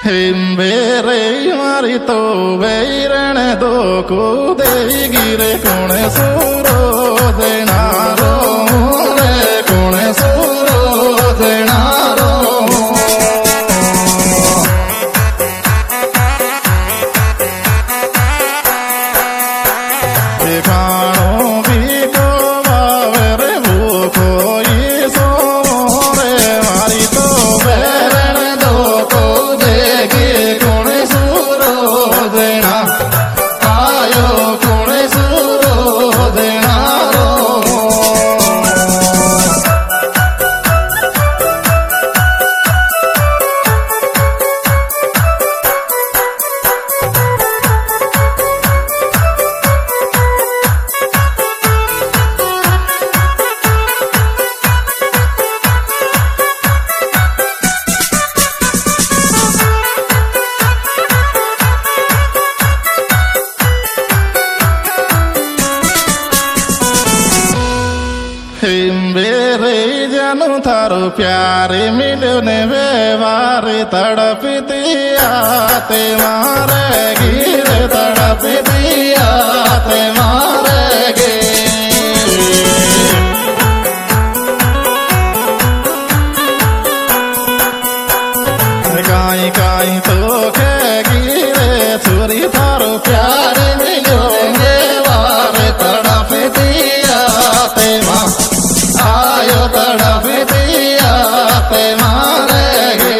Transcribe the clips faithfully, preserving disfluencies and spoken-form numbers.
हिम्बेरे मारी तो वैरण दो को दे गिरे कौन सूरो देनारो रे कौन सूरो देनारो खानो भी को बावर भूखो ये सो रे मारी तो वैरण दो को देगी कौन सूरो देना आयो कौन सूरो देना रो हिम्बेरे जानू थारो प्यारे मिलो ने व्यवहारे तड़प दिया ते मारे गिरे तड़प दिया ते मारे गे काई काई तो खे गिरे छुरी थारो प्यारे मिलो व्यवहारे तड़प दिया ते मारे आयो तड़प दिया ते मारेगी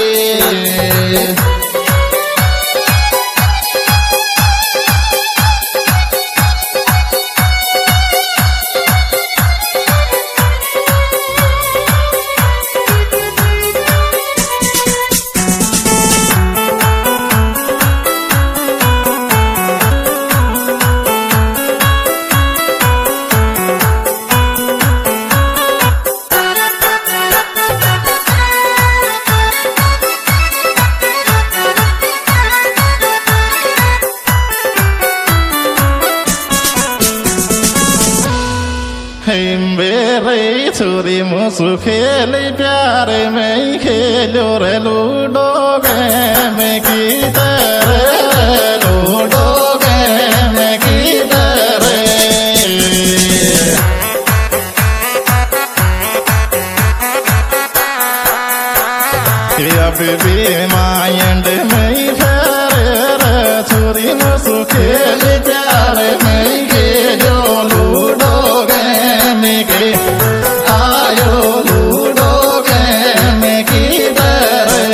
हिम्बेरे छुरी मुसु खेली प्यारे में खेलो रे लूडो गेम की तरह लूडो गेम की तरह अब भी माइंड में फेरे छुरी मुसु खेली प्यारे में खेलो लूडो के आयो लूडो गेम की तरह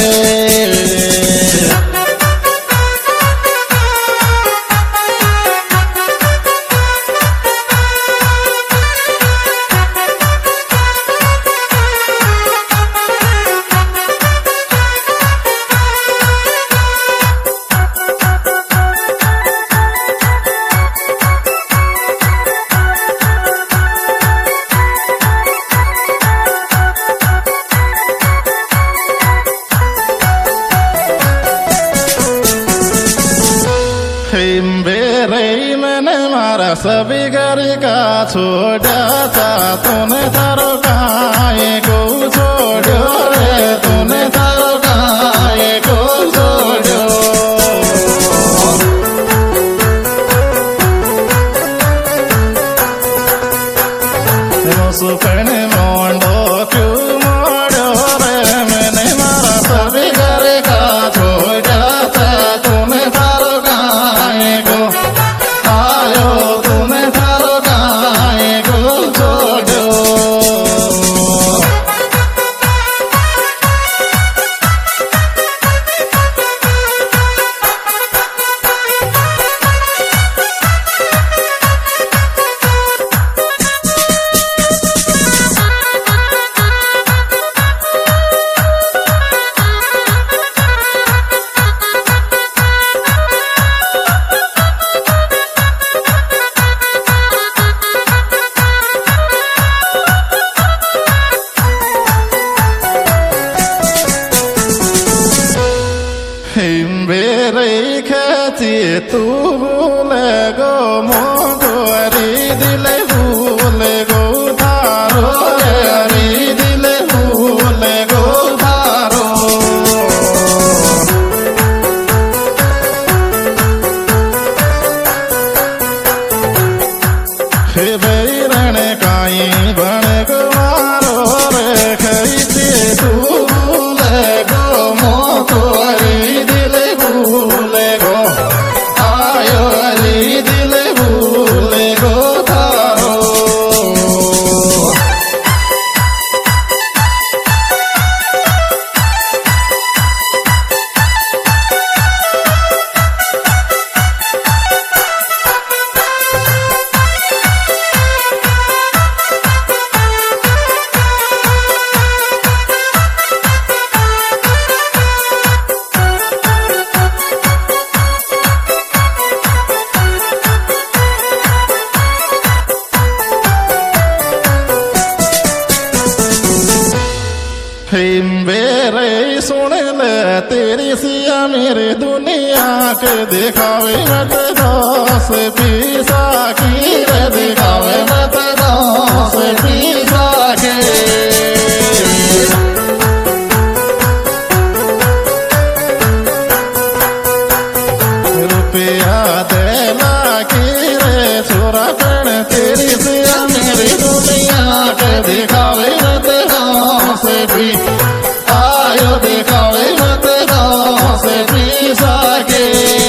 हिम्बेरे मैंने मारा सभी घर का छोड़ा था तूने थारो गाये को छोड़ो रे तूने थारो गाये को छोड़ो सुपन मोंडो क्यों मोड़ो रे मैंने मारा सभी घर का छोड़ा था तूने थारो को आयो तूने थारो गाये को छोड़ो हिम्बेरे खती तू भूले गो मोगो अरे दिले भूले गो थारो अरे दिले भूले गो थारो तेरी सिया मेरे दुनिया के दिखावे मत दोस पीसा की रे दिखावे मत दोस पीसा के रुपया देला की रे छोरा पण तेरी सिया मेरी दुनिया के दिखावे मत दोस भी आयो दिखावे मत दोस पीसा के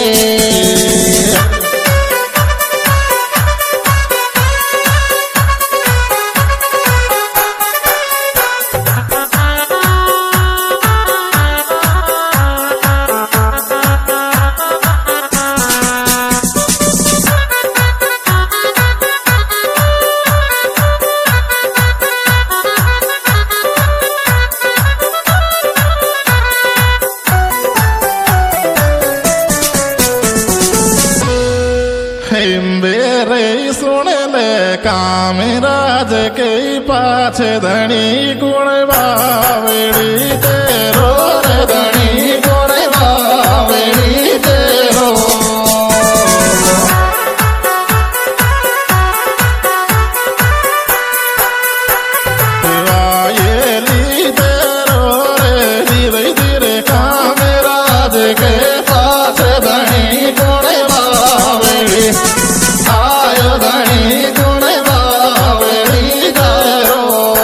मेरे सुन ले काम राज के पाछे धनी गुण बावड़ी तेरो रे धनी गुण बावड़ी तेरो आयेली तेरो रे धीरे धीरे काम राज के पाछे धनी गुण बावड़ी आयो धनी गुण बावड़ी तेरो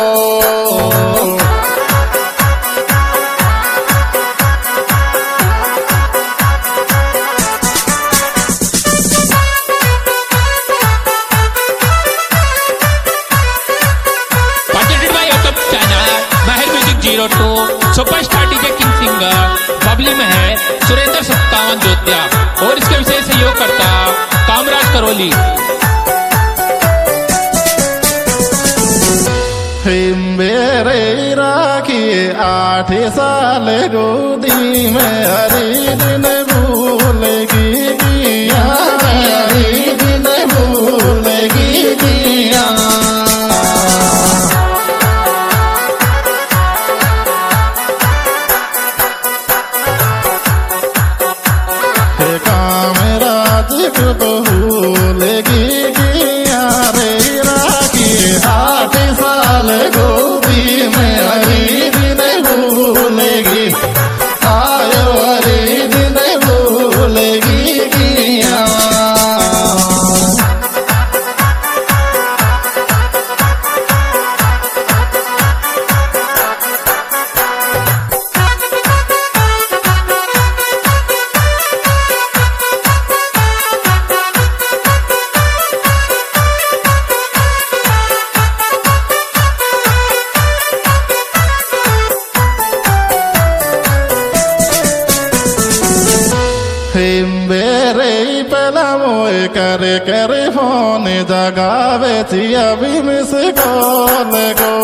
zero to superstar DJ king singer Babli में है सुरेंद्र सत्तावन जोतिया और इसके विशेष सहयोग करता कामराज करोली। मेरे राखी आठ साल गोदी में हरी दिन भूलेगी किया हरी दिन भूलेगी किया काम राज को भूलेगी किया रे राखी आठ साल गोदी में हरी दिन भूलेगी आयो हरी दिन भूलेगी किया मेरे पला मोए करे करे फोन जगावे थी अभी मिस कॉल को